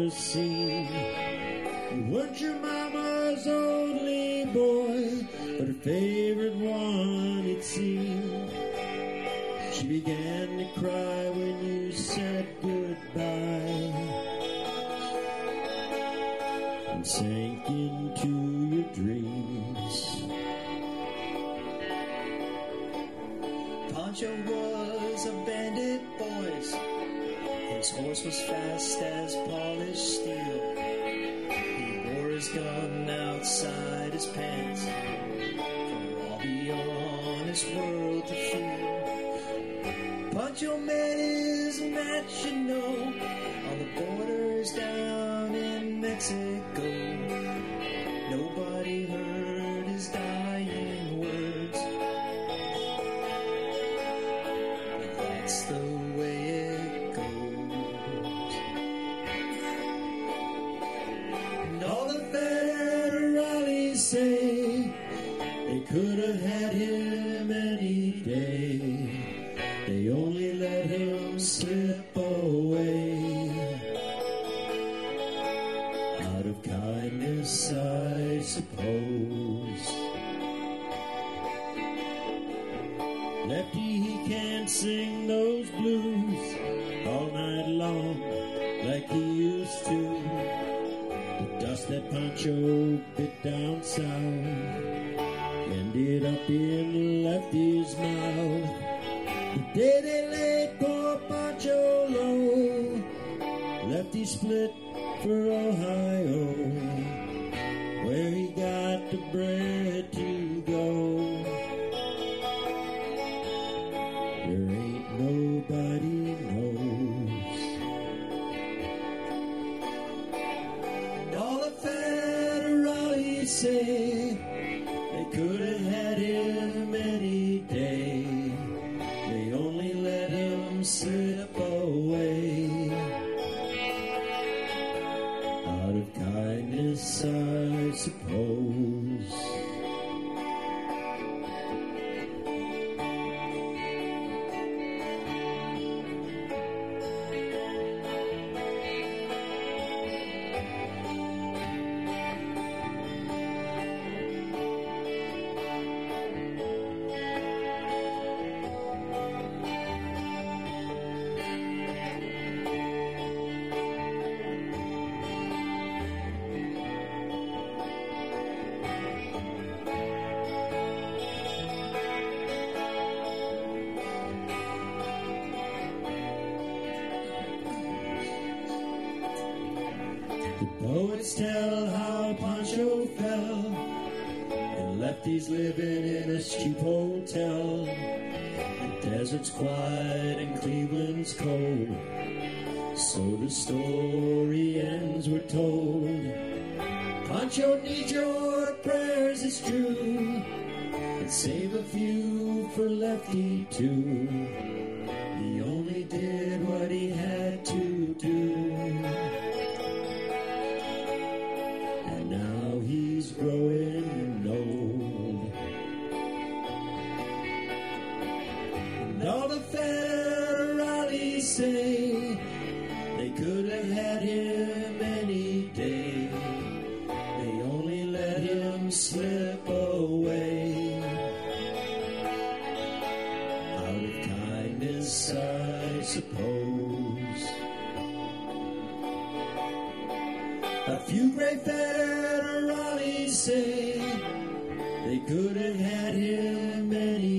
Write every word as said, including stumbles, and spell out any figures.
ever seen. You weren't your mama's only boy, but her favorite one, it seemed. She began to cry when you said goodbye and sank into your dreams. Pancho was a bandit, boys. His horse was fast as polished steel. He wore his gun outside his pants for all beyond this world to feel. Pancho met his match, you know, on the borders down in Mexico. Nobody heard his dying words, but that's the way it goes. And all the federales say they could have had him any day. They only let him slip away. Out of kindness, I suppose. Lefty, he can't sing those blues all night long like he used to. The dust that Pancho bit down south ended up in Lefty's mouth. The day they laid poor Pancho low, Lefty split for Ohio, where he got the bread to go. There ain't nobody knows. And all the federales say they could have had him any day. They only let him slip away. Out of kindness, I suppose. Poets tell how Pancho fell and Lefty's living in a cheap hotel. The desert's quiet and Cleveland's cold, so the story ends, we're told. Pancho needs your prayers, it's true, and save a few for Lefty too. He only did what he had to do. Now he's growing old. And all the federales say they could have had him any day. They only let him slip away. Out of kindness, I suppose. A few great federales say they could have had him any